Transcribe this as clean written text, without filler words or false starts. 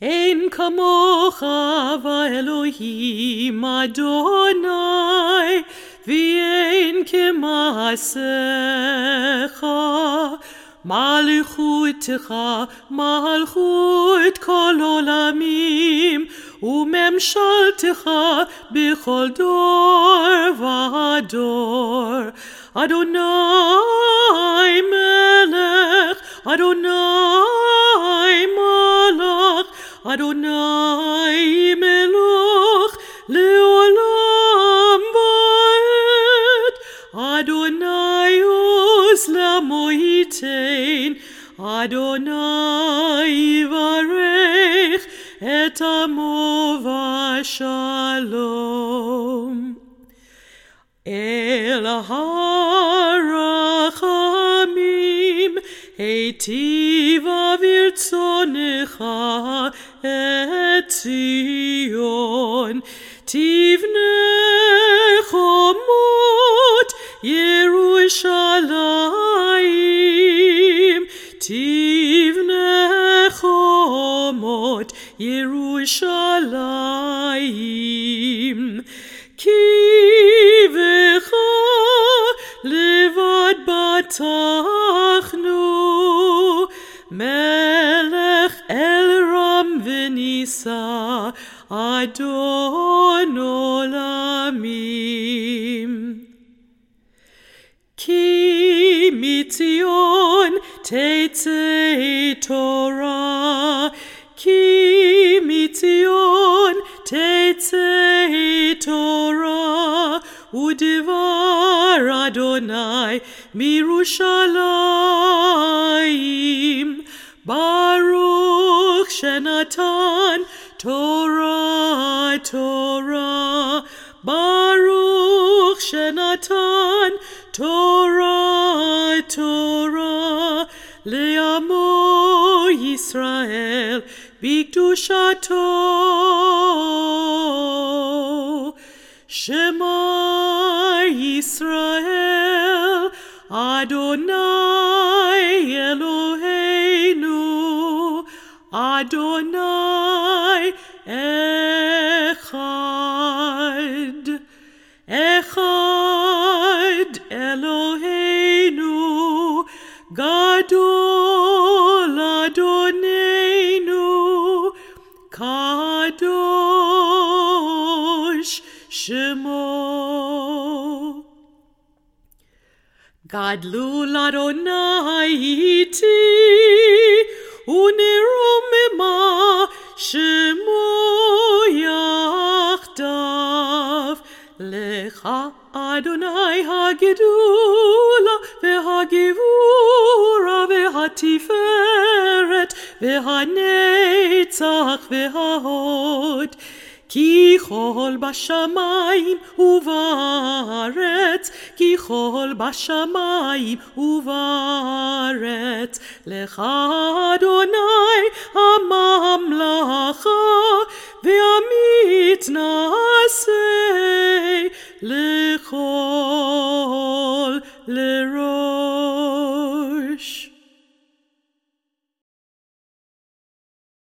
אין כמוך ואלוהים אדוני, ואין כמעשיך. מלכותך מלכות כל עולמים, וממשלתך בכל דור ודור. אדוני מלך, אדוני מלך, אדוני מלוך לעולם ועד. אדוני עוז לעמו ייתן, אדוני יברך את עמו בשלום. אל הרחמים היטיבה ברצונך את ציון, תבנה חומות ירושלים, תבנה חומות ירושלים. כי בך לבד בטחנו, מלך אל רם ונישא, אדון עולמים. כי מציון תצא תורה, כי מציון תצא תורה, ודבר אדוני מירושלים. ברוך שנתן תורה תורה, ברוך שנתן תורה תורה, לעמו ישראל בקדושתו. שמע ישראל, אדוני אלוהינו, אדוני אחד. אחד אלוהינו, גדול אדוננו, קדוש שמו. גדלו לאדוני איתי, ונרוממה שמו יחדיו. לך אדוני הגדולה והגבורה והתפארת והנצח וההוד. כי כל בשמיים ובארץ, כי כל בשמיים ובארץ, לך אדוני הממלכה והמצנע